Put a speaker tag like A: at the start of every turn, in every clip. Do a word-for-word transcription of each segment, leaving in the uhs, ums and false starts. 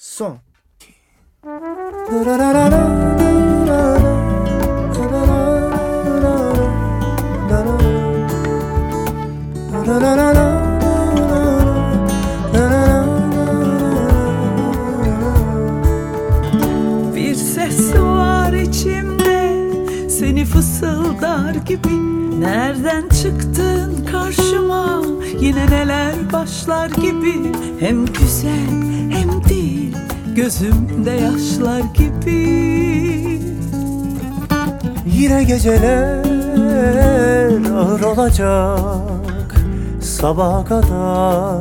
A: Son.
B: Bir ses var içimde, seni fısıldar gibi. Nereden çıktın karşıma, yine neler başlar gibi. Hem güzel hem değil, gözümde yaşlar gibi.
C: Yine geceler ağır olacak sabaha kadar.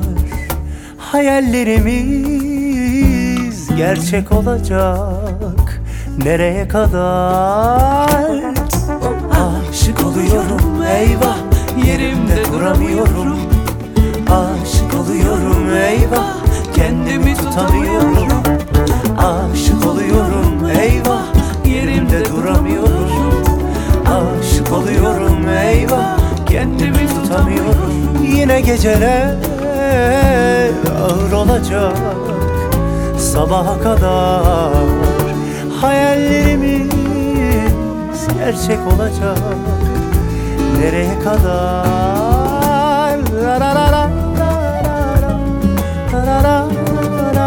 C: Hayallerimiz gerçek olacak nereye kadar? Aşık oluyorum eyvah, yerimde duramıyorum. Aşık oluyorum eyvah, kendimi tutamıyorum. Aşık oluyorum eyvah, yerimde duramıyorum. Aşık oluyorum eyvah, kendimi tutamıyorum. Yine geceler ağır olacak sabaha kadar. Hayallerimiz gerçek olacak nereye kadar? La la la la la la la la.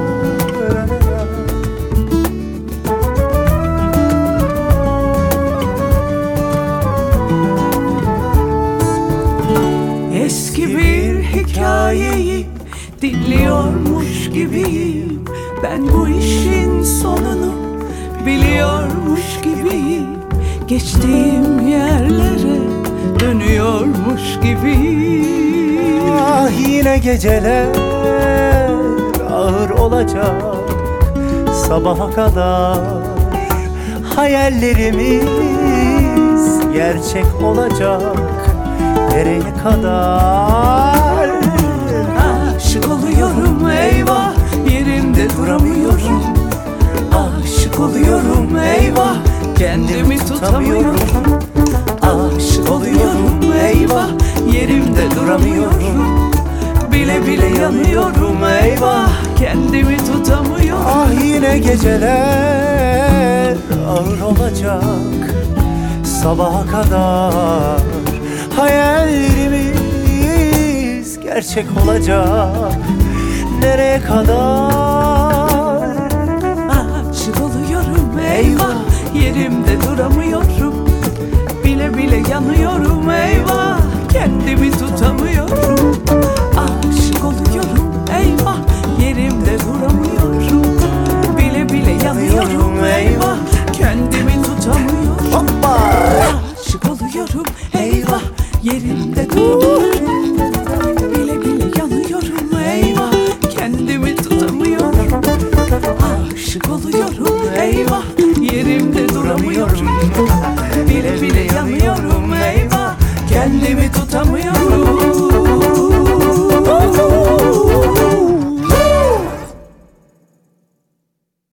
B: Eski bir hikayeyi dinliyormuş gibiyim. Ben bu işin sonunu biliyormuş gibiyim. Geçtiğim yerlere dönüyormuş gibiyim.
C: Ah yine geceler ağır olacak sabaha kadar. Hayallerimiz gerçek olacak nereye kadar?
B: Aşık oluyorum eyvah, yerimde duramıyorum. Aşık oluyorum eyvah, kendimi tutamıyorum. Aşık oluyorum eyvah, yerimde duramıyorum. Bile bile yanıyorum eyvah, kendimi tutamıyorum.
C: Ah yine geceler ağır olacak sabaha kadar. Hayallerimiz gerçek olacak nereye kadar?
B: Aşık oluyorum eyvah, yerimde duramıyorum. Bile bile yanıyorum eyvah, kendimi tutamıyorum. Aşık oluyorum eyvah, yerimde duramıyorum. Bile bile yanıyorum eyvah, kendimi tutamıyorum.
C: Hoppa!
B: Aşık oluyorum eyvah, yerimde duramıyorum. Bile bile yanıyorum eyvah, kendimi tutamıyorum. Aşık oluyorum eyvah, yerimde duramıyorum. Bile bile yanıyorum eyvah, kendimi tutamıyorum.